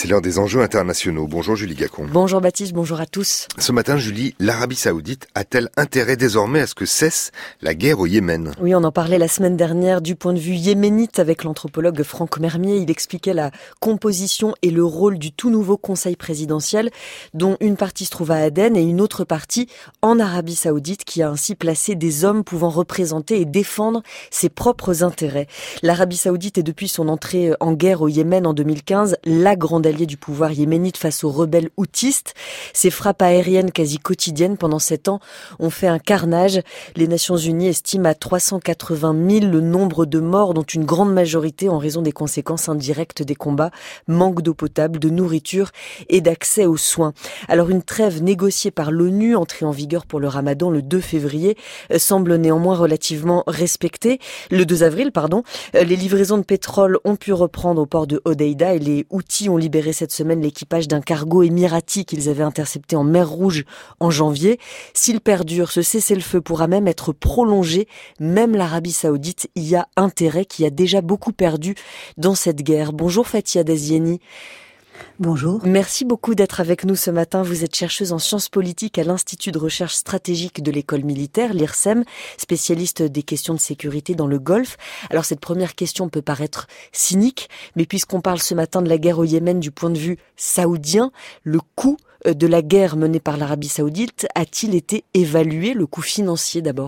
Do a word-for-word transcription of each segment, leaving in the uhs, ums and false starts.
l'heure des enjeux internationaux. Bonjour Julie Gacon. Bonjour Baptiste, bonjour à tous. Ce matin, Julie, l'Arabie Saoudite a-t-elle intérêt désormais à ce que cesse la guerre au Yémen ? Oui, on en parlait la semaine dernière du point de vue yéménite avec l'anthropologue Franck Mermier. Il expliquait la composition et le rôle du tout nouveau conseil présidentiel, dont une partie se trouve à Aden et une autre partie en Arabie Saoudite, qui a ainsi placé des hommes pouvant représenter et défendre ses propres intérêts. L'Arabie Saoudite est depuis son entrée en guerre au Yémen en deux mille quinze la grande alliée du pouvoir yéménite face aux rebelles houthis. Ces frappes aériennes quasi quotidiennes pendant sept ans ont fait un carnage. Les Nations Unies estiment à trois cent quatre-vingt mille le nombre de morts, dont une grande majorité en raison des conséquences indirectes des combats, manque d'eau potable, de nourriture et d'accès aux soins. Alors une trêve négociée par l'ONU, entrée en vigueur pour le Ramadan le deux février, semble néanmoins relativement respectée. Le deux avril, pardon, les livraisons de pétrole ont pu reprendre au port de Hodeïda et les Houthis ont libéré cette semaine l'équipage d'un cargo émirati qu'ils avaient intercepté en mer Rouge en janvier. S'il perdure, ce cessez-le-feu pourra même être prolongé. Même l'Arabie Saoudite y a intérêt, qui a déjà beaucoup perdu dans cette guerre. Bonjour Fathia Dazieni. Bonjour. Merci beaucoup d'être avec nous ce matin. Vous êtes chercheuse en sciences politiques à l'Institut de recherche stratégique de l'école militaire, l'I R S E M, spécialiste des questions de sécurité dans le Golfe. Alors cette première question peut paraître cynique, mais puisqu'on parle ce matin de la guerre au Yémen du point de vue saoudien, le coût de la guerre menée par l'Arabie Saoudite a-t-il été évalué, le coût financier d'abord ?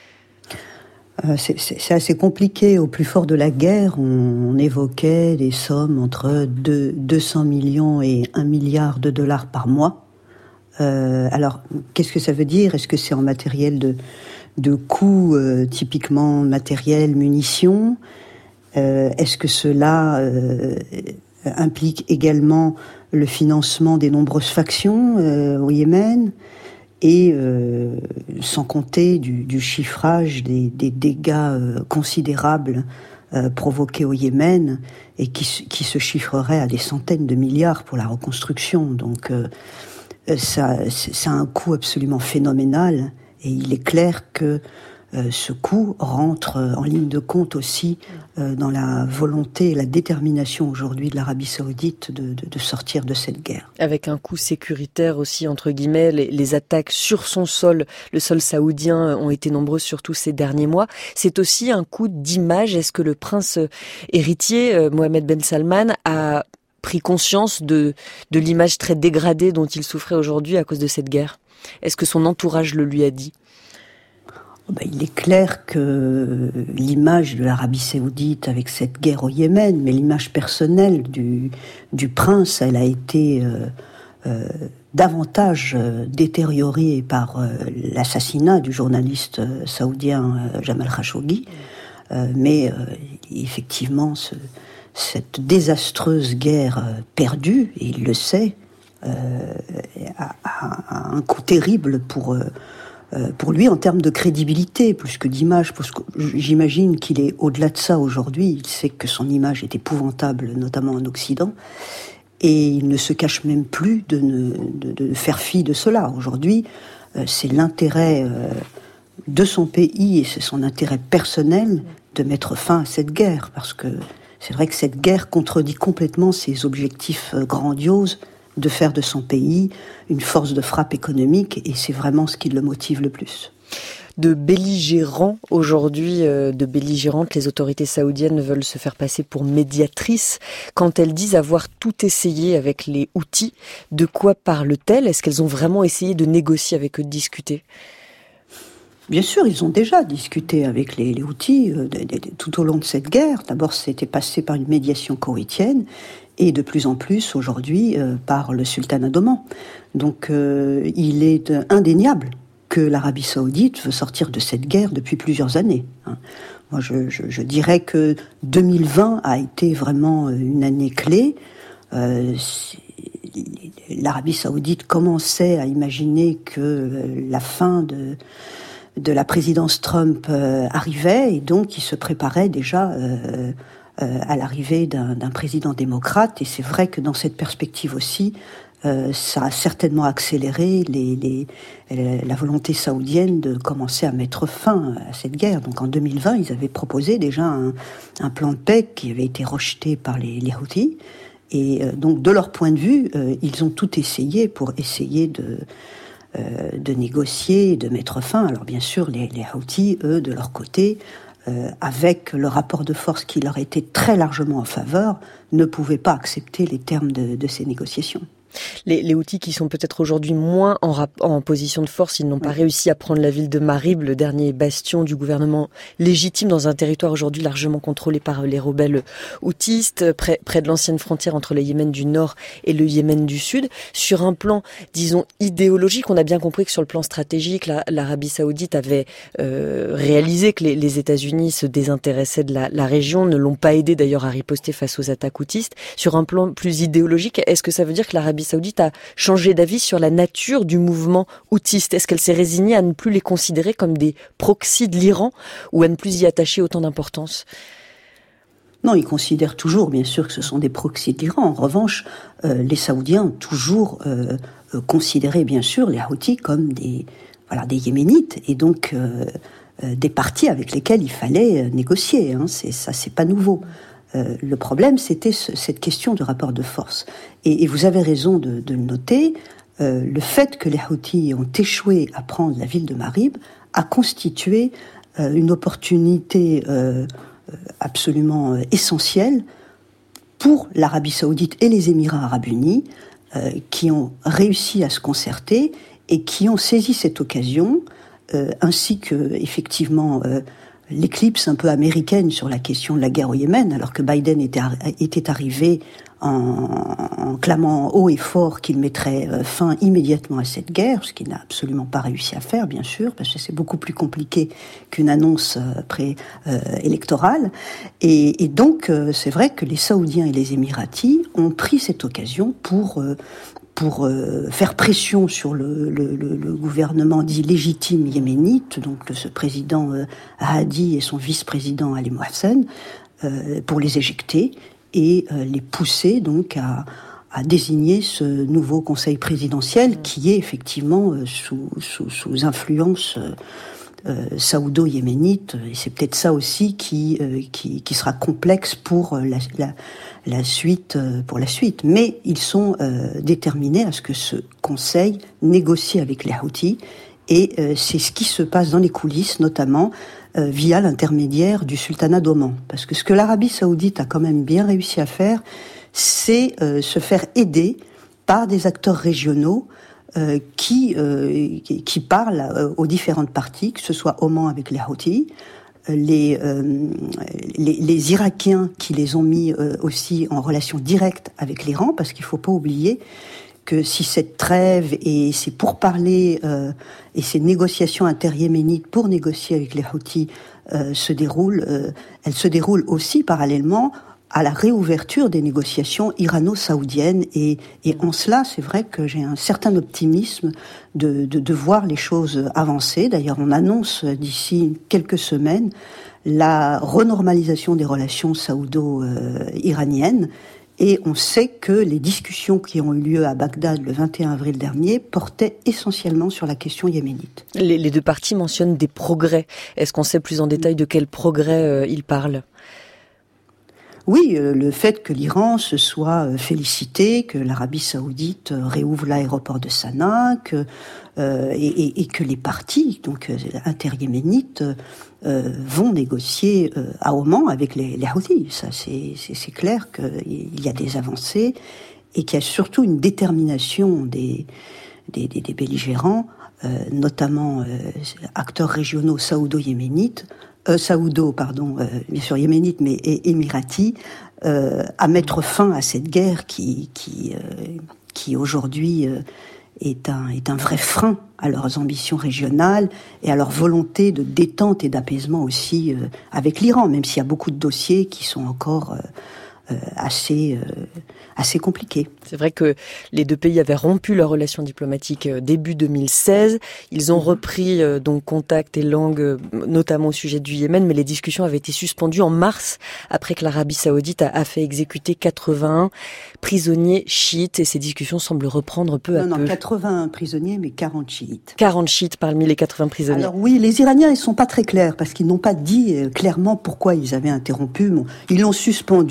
C'est, c'est, c'est assez compliqué. Au plus fort de la guerre, on, on évoquait des sommes entre deux cents millions et un milliard de dollars par mois. Euh, alors, qu'est-ce que ça veut dire ? Est-ce que c'est en matériel de, de coûts, euh, typiquement matériel, munitions ? euh, Est-ce que cela euh, implique également le financement des nombreuses factions euh, au Yémen ? Et euh, sans compter du, du chiffrage des, des dégâts euh, considérables euh, provoqués au Yémen et qui, qui se chiffreraient à des centaines de milliards pour la reconstruction. Donc euh, ça, ça a un coût absolument phénoménal et il est clair que euh, ce coût rentre en ligne de compte aussi euh, dans la volonté et la détermination aujourd'hui de l'Arabie Saoudite de, de, de sortir de cette guerre. Avec un coût sécuritaire aussi, entre guillemets, les, les attaques sur son sol, le sol saoudien, ont été nombreuses surtout ces derniers mois. C'est aussi un coup d'image. Est-ce que le prince héritier, euh, Mohammed Ben Salman, a pris conscience de, de l'image très dégradée dont il souffrait aujourd'hui à cause de cette guerre ? Est-ce que son entourage le lui a dit ? Ben, il est clair que l'image de l'Arabie Saoudite avec cette guerre au Yémen, mais l'image personnelle du, du prince, elle a été euh, euh, davantage euh, détériorée par euh, l'assassinat du journaliste euh, saoudien euh, Jamal Khashoggi. Euh, mais euh, effectivement, ce, cette désastreuse guerre euh, perdue, et il le sait, euh, a, a, a un coût terrible pour... Euh, pour lui en termes de crédibilité, plus que d'image, parce que j'imagine qu'il est au-delà de ça aujourd'hui. Il sait que son image est épouvantable, notamment en Occident, et il ne se cache même plus de, ne, de, de faire fi de cela. Aujourd'hui, c'est l'intérêt de son pays et c'est son intérêt personnel de mettre fin à cette guerre, parce que c'est vrai que cette guerre contredit complètement ses objectifs grandioses de faire de son pays une force de frappe économique, et c'est vraiment ce qui le motive le plus. De belligérants aujourd'hui, de belligérantes, les autorités saoudiennes veulent se faire passer pour médiatrices quand elles disent avoir tout essayé avec les Houthis. De quoi parlent-elles ? Est-ce qu'elles ont vraiment essayé de négocier avec eux, de discuter ? Bien sûr, ils ont déjà discuté avec les, les Houthis euh, de, de, de, tout au long de cette guerre. D'abord, c'était passé par une médiation koweïtienne et de plus en plus aujourd'hui euh, par le sultanat d'Oman. Donc, euh, il est indéniable que l'Arabie Saoudite veut sortir de cette guerre depuis plusieurs années. Hein. Moi, je, je, je dirais que deux mille vingt a été vraiment une année clé. Euh, L'Arabie Saoudite commençait à imaginer que la fin de de la présidence Trump euh, arrivait, et donc il se préparait déjà euh, euh, à l'arrivée d'un, d'un président démocrate. Et c'est vrai que dans cette perspective aussi, euh, ça a certainement accéléré les, les, la volonté saoudienne de commencer à mettre fin à cette guerre. Donc en deux mille vingt, ils avaient proposé déjà un, un plan de paix qui avait été rejeté par les, les Houthis. Et euh, donc, de leur point de vue, euh, ils ont tout essayé pour essayer de, euh, de négocier, de mettre fin. Alors, bien sûr, les, les Houthis, eux, de leur côté, euh, avec le rapport de force qui leur était très largement en faveur, ne pouvaient pas accepter les termes de, de ces négociations. Les, les Houthis qui sont peut-être aujourd'hui moins en, rap, en position de force, ils n'ont oui. pas réussi à prendre la ville de Marib, le dernier bastion du gouvernement légitime dans un territoire aujourd'hui largement contrôlé par les rebelles houtistes, près, près de l'ancienne frontière entre le Yémen du Nord et le Yémen du Sud. Sur un plan, disons, idéologique, on a bien compris que sur le plan stratégique, la, l'Arabie Saoudite avait euh, réalisé que les, les États-Unis se désintéressaient de la, la région, ne l'ont pas aidé d'ailleurs à riposter face aux attaques houtistes. Sur un plan plus idéologique, est-ce que ça veut dire que l'Arabie Saoudite a changé d'avis sur la nature du mouvement houtiste? Est-ce qu'elle s'est résignée à ne plus les considérer comme des proxys de l'Iran ou à ne plus y attacher autant d'importance? Non, ils considèrent toujours, bien sûr, que ce sont des proxys de l'Iran. En revanche, euh, les Saoudiens ont toujours euh, euh, considéré, bien sûr, les Houthis comme des, voilà, des Yéménites et donc euh, euh, des partis avec lesquels il fallait négocier. Hein. C'est, ça, c'est pas nouveau. Euh, le problème, c'était ce, cette question du rapport de force. Et, et vous avez raison de, de le noter, euh, le fait que les Houthis ont échoué à prendre la ville de Marib a constitué euh, une opportunité euh, absolument euh, essentielle pour l'Arabie Saoudite et les Émirats Arabes Unis, euh, qui ont réussi à se concerter et qui ont saisi cette occasion, euh, ainsi que, effectivement, euh, l'éclipse un peu américaine sur la question de la guerre au Yémen, alors que Biden était, était arrivé en, en clamant haut et fort qu'il mettrait fin immédiatement à cette guerre, ce qu'il n'a absolument pas réussi à faire, bien sûr, parce que c'est beaucoup plus compliqué qu'une annonce pré-électorale. Euh, et, et donc, euh, c'est vrai que les Saoudiens et les Émiratis ont pris cette occasion pour... Euh, pour euh, faire pression sur le, le, le, le gouvernement dit légitime yéménite, donc ce président euh, Hadi et son vice-président Ali Mohsen, euh, pour les éjecter et euh, les pousser donc à, à désigner ce nouveau conseil présidentiel qui est effectivement euh, sous, sous, sous influence euh, euh, saoudo-yéménite, et c'est peut-être ça aussi qui, euh, qui, qui sera complexe pour la, la la suite pour la suite, mais ils sont euh, déterminés à ce que ce conseil négocie avec les Houthis et euh, c'est ce qui se passe dans les coulisses, notamment euh, via l'intermédiaire du sultanat d'Oman, parce que ce que l'Arabie Saoudite a quand même bien réussi à faire, c'est euh, se faire aider par des acteurs régionaux euh, qui, euh, qui qui parlent euh, aux différentes parties, que ce soit Oman avec les Houthis, Les, euh, les, les Irakiens qui les ont mis euh, aussi en relation directe avec l'Iran, parce qu'il ne faut pas oublier que si cette trêve et ces pourparlers euh, et ces négociations inter-yéménites pour négocier avec les Houthis euh, se déroulent, euh, elles se déroulent aussi parallèlement à la réouverture des négociations irano-saoudiennes. Et, et en cela, c'est vrai que j'ai un certain optimisme de, de, de voir les choses avancer. D'ailleurs, on annonce d'ici quelques semaines la renormalisation des relations saoudo-iraniennes. Et on sait que les discussions qui ont eu lieu à Bagdad le vingt et un avril dernier portaient essentiellement sur la question yéménite. Les, les deux parties mentionnent des progrès. Est-ce qu'on sait plus en détail de quels progrès euh, ils parlent ? Oui, euh, le fait que l'Iran se soit euh, félicité, que l'Arabie Saoudite euh, réouvre l'aéroport de Sanaa, que, euh, et, et, et que les partis, donc euh, inter-yéménites, euh, vont négocier euh, à Oman avec les, les Houthis. Ça, c'est, c'est, c'est clair qu'il y a des avancées et qu'il y a surtout une détermination des, des, des, des belligérants, euh, notamment euh, acteurs régionaux saoudo-yéménites, Euh, saoudo, pardon, euh, bien sûr yéménite, mais é- émirati, euh, à mettre fin à cette guerre qui, qui, euh, qui aujourd'hui euh, est un est un vrai frein à leurs ambitions régionales et à leur volonté de détente et d'apaisement aussi euh, avec l'Iran, même s'il y a beaucoup de dossiers qui sont encore euh, euh, assez euh, assez compliqué. C'est vrai que les deux pays avaient rompu leurs relations diplomatiques début deux mille seize. Ils ont repris euh, donc contact et langue, notamment au sujet du Yémen, mais les discussions avaient été suspendues en mars, après que l'Arabie Saoudite a, a fait exécuter quatre-vingt-un prisonniers chiites, et ces discussions semblent reprendre peu non, à non, peu. Non, quatre-vingts prisonniers, mais quarante chiites. quarante chiites parmi les quatre-vingts prisonniers. Alors oui, les Iraniens, ils sont pas très clairs, parce qu'ils n'ont pas dit clairement pourquoi ils avaient interrompu. Bon, ils l'ont suspendu, et puis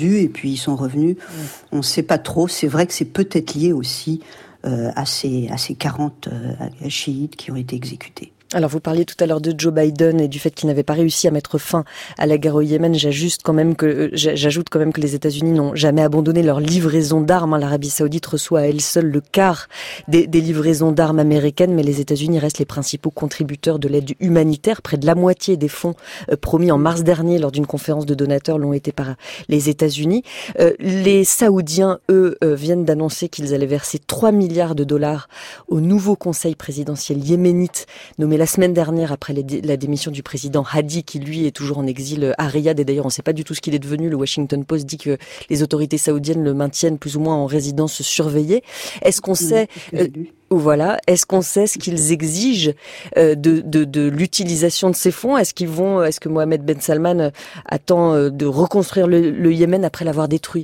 puis ils sont revenus. Mmh. On ne sait pas trop. C'est vrai que c'est peut-être lié aussi euh, à ces, à ces quarante euh, chiites qui ont été exécutés. Alors vous parliez tout à l'heure de Joe Biden et du fait qu'il n'avait pas réussi à mettre fin à la guerre au Yémen. J'ajoute quand même que, j'ajoute quand même que les États-Unis n'ont jamais abandonné leur livraison d'armes. L'Arabie Saoudite reçoit à elle seule le quart des, des livraisons d'armes américaines, mais les États-Unis restent les principaux contributeurs de l'aide humanitaire. Près de la moitié des fonds promis en mars dernier lors d'une conférence de donateurs l'ont été par les États-Unis. Euh, les Saoudiens, eux, euh, viennent d'annoncer qu'ils allaient verser trois milliards de dollars au nouveau conseil présidentiel yéménite nommé la semaine dernière après la démission du président Hadi, qui lui est toujours en exil à Riyad, et d'ailleurs on ne sait pas du tout ce qu'il est devenu. Le Washington Post dit que les autorités saoudiennes le maintiennent plus ou moins en résidence surveillée. Est-ce qu'on sait, euh, voilà, est-ce qu'on sait ce qu'ils exigent euh, de, de, de l'utilisation de ces fonds? Est-ce qu'ils vont, est-ce que Mohamed Ben Salman attend euh, de reconstruire le, le Yémen après l'avoir détruit?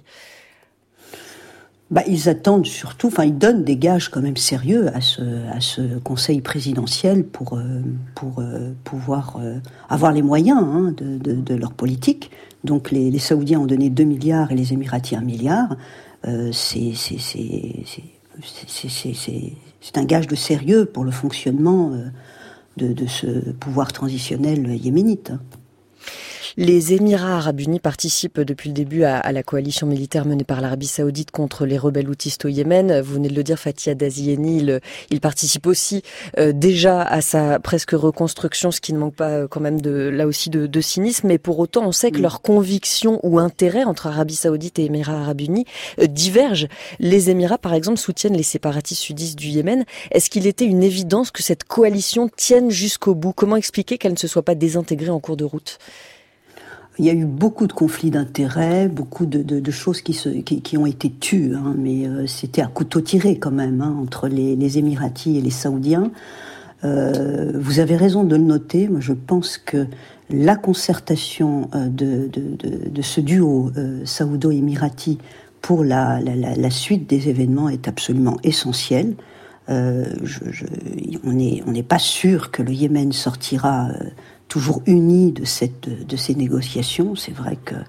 Bah, ils attendent surtout, enfin, ils donnent des gages quand même sérieux à ce, à ce conseil présidentiel pour, euh, pour euh, pouvoir euh, avoir les moyens hein, de, de, de leur politique. Donc, les, les Saoudiens ont donné deux milliards et les Émiratis un milliard. Euh, c'est, c'est, c'est, c'est, c'est, c'est, c'est, c'est un gage de sérieux pour le fonctionnement euh, de, de ce pouvoir transitionnel yéménite. Les Émirats arabes unis participent depuis le début à, à la coalition militaire menée par l'Arabie saoudite contre les rebelles houthis au Yémen. Vous venez de le dire, Fathi Adazieni, il, il participe aussi euh, déjà à sa presque reconstruction, ce qui ne manque pas euh, quand même de, là aussi de, de cynisme. Mais pour autant, on sait que leurs convictions ou intérêts entre Arabie saoudite et Émirats arabes unis euh, divergent. Les Émirats, par exemple, soutiennent les séparatistes sudistes du Yémen. Est-ce qu'il était une évidence que cette coalition tienne jusqu'au bout? Comment expliquer qu'elle ne se soit pas désintégrée en cours de route? Il y a eu beaucoup de conflits d'intérêts, beaucoup de, de, de choses qui, se, qui, qui ont été tues, hein, mais euh, c'était à couteau tiré quand même hein, entre les, les Émiratis et les Saoudiens. Euh, vous avez raison de le noter. Moi, je pense que la concertation euh, de, de, de, de ce duo euh, saoudo-émirati pour la, la, la, la suite des événements est absolument essentielle. Euh, je, je, on n'est on n'est pas sûr que le Yémen sortira euh, toujours uni de, cette, de ces négociations. C'est vrai que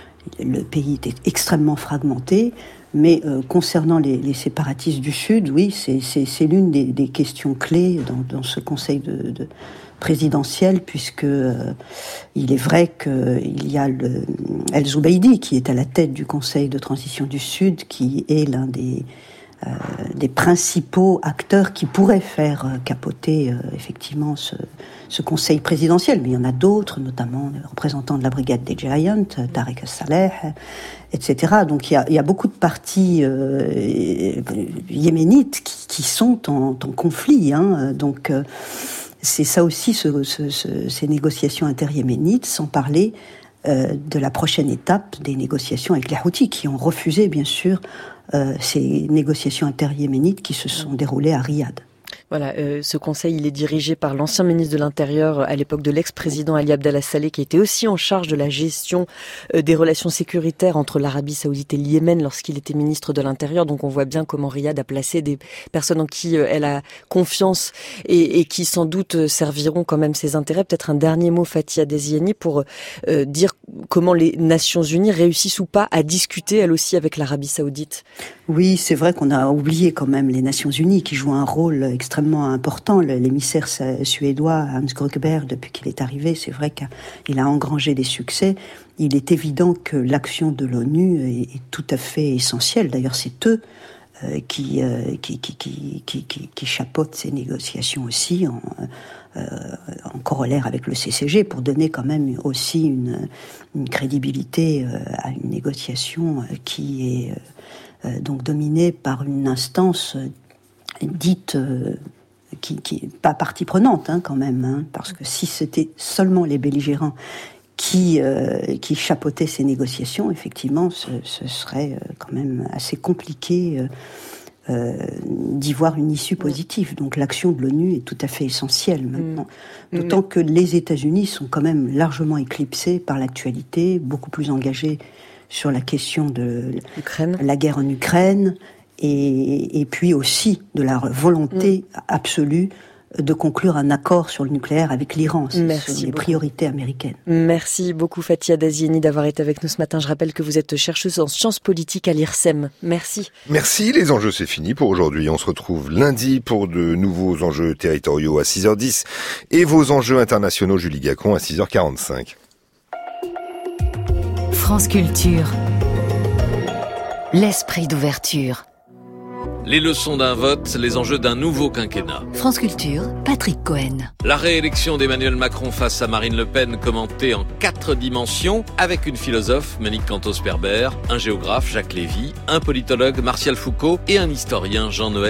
le pays était extrêmement fragmenté, mais euh, concernant les, les séparatistes du Sud, oui, c'est, c'est, c'est l'une des, des questions clés dans, dans ce conseil de, de présidentiel, puisque euh, il est vrai qu'il y a le El Zubaydi qui est à la tête du conseil de transition du Sud, qui est l'un des Euh, des principaux acteurs qui pourraient faire euh, capoter euh, effectivement ce, ce conseil présidentiel. Mais il y en a d'autres, notamment les représentants de la brigade des Giants, Tarek Saleh, et cetera. Donc il y a, il y a beaucoup de partis euh, yéménites qui, qui sont en, en conflit. Hein. Donc euh, c'est ça aussi, ce, ce, ce, ces négociations inter-yéménites, sans parler euh, de la prochaine étape des négociations avec les Houthis, qui ont refusé, bien sûr, Euh, ces négociations inter-yéménites qui se sont déroulées à Riyad. Voilà, euh, ce conseil, il est dirigé par l'ancien ministre de l'Intérieur à l'époque de l'ex-président Ali Abdallah Saleh, qui était aussi en charge de la gestion euh, des relations sécuritaires entre l'Arabie saoudite et le Yémen lorsqu'il était ministre de l'Intérieur. Donc on voit bien comment Riyad a placé des personnes en qui euh, elle a confiance et, et qui sans doute serviront quand même ses intérêts. Peut-être un dernier mot, Fathi Adazieni, pour euh, dire comment les Nations Unies réussissent ou pas à discuter elles aussi avec l'Arabie saoudite. Oui, c'est vrai qu'on a oublié quand même les Nations Unies qui jouent un rôle extrêmement important. L'émissaire suédois Hans Gröckberg, depuis qu'il est arrivé, c'est vrai qu'il a engrangé des succès. Il est évident que l'action de l'ONU est, est tout à fait essentielle. D'ailleurs, c'est eux euh, qui, euh, qui, qui, qui, qui, qui, qui chapeautent ces négociations aussi en, euh, en corollaire avec le C C G pour donner quand même aussi une, une crédibilité euh, à une négociation qui est euh, donc dominée par une instance euh, dite euh, qui, qui est pas partie prenante hein, quand même, hein, parce que si c'était seulement les belligérants qui euh, qui chapeautaient ces négociations, effectivement, ce, ce serait euh, quand même assez compliqué euh, euh, d'y voir une issue positive. Donc l'action de l'ONU est tout à fait essentielle maintenant, mmh. d'autant que les États-Unis sont quand même largement éclipsés par l'actualité, beaucoup plus engagés sur la question de Ukraine. La guerre en Ukraine. Et, et puis aussi de la volonté mmh. absolue de conclure un accord sur le nucléaire avec l'Iran. C'est Merci sur les beaucoup. priorités américaines. Merci beaucoup Fathia Dazieni d'avoir été avec nous ce matin. Je rappelle que vous êtes chercheuse en sciences politiques à l'I R S E M. Merci. Merci, les enjeux c'est fini pour aujourd'hui. On se retrouve lundi pour de nouveaux enjeux territoriaux à six heures dix et vos enjeux internationaux, Julie Gacon, à six heures quarante-cinq. France Culture. L'esprit d'ouverture. Les leçons d'un vote, les enjeux d'un nouveau quinquennat. France Culture, Patrick Cohen. La réélection d'Emmanuel Macron face à Marine Le Pen commentée en quatre dimensions avec une philosophe, Monique Cantos-Perber, un géographe, Jacques Lévy, un politologue, Martial Foucault et un historien, Jean-Noël